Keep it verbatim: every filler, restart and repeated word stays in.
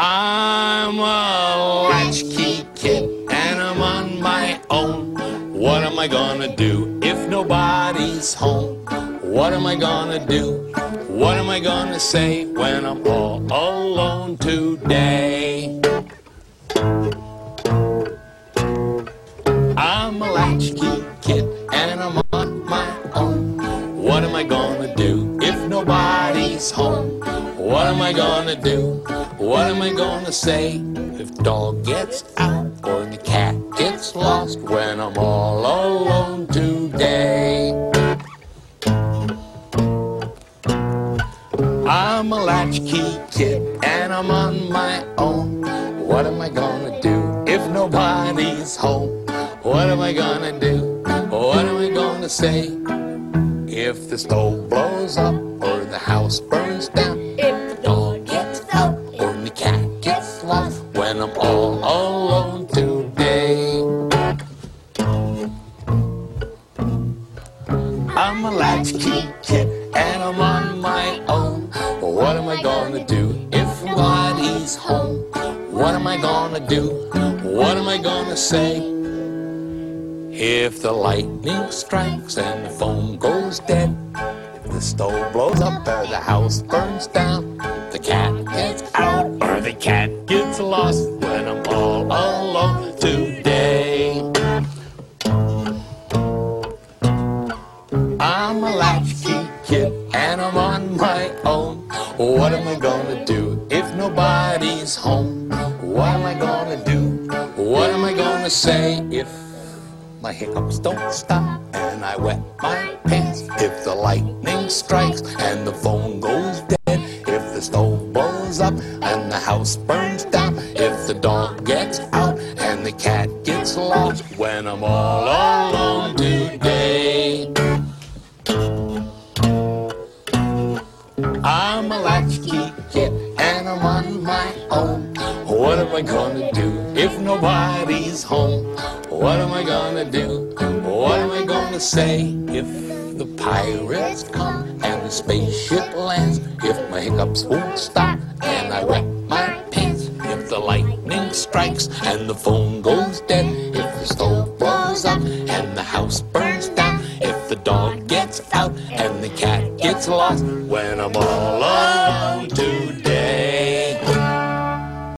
I'm a latchkey kid and I'm on my own. What am I gonna do if nobody's home? What am I gonna do? What am I gonna say when I'm all alone today? I'm a latchkey kid and I'm on my own. What am I gonna do if nobody's home? What am I gonna do? What am I gonna say if the dog gets out or the cat gets lost when I'm all alone today? I'm a latchkey kid and I'm on my own. What am I gonna do if nobody's home? What am I gonna do? What am I gonna say if the stove blows up or the house burns down? If the dog gets out or the cat gets lost when I'm all alone today? I'm a latchkey kid and I'm on my own. What am I gonna do if nobody's home? What am I gonna do? What am I gonna say if the lightning strikes and the phone goes dead? If the stove blows up or the house burns down, the cat gets out or the cat gets lost when I'm all alone today? I'm a latchkey kid and I'm on my own. What am I gonna do if nobody's home? What am I gonna do? What am I gonna say if my hiccups don't stop and I wet my pants? If the lightning strikes and the phone goes dead? If the stove blows up and the house burns down? If the dog gets out and the cat gets lost when I'm all alone today? I'm a latchkey kid and I'm on my own. What am I gonna do if nobody's home? What am I gonna do? What am I gonna say if the pirates come and the spaceship lands? If my hiccups won't stop and I wet my pants? If the lightning strikes and the phone goes dead? If the stove blows up and the house burns down? If the dog gets out and the cat gets lost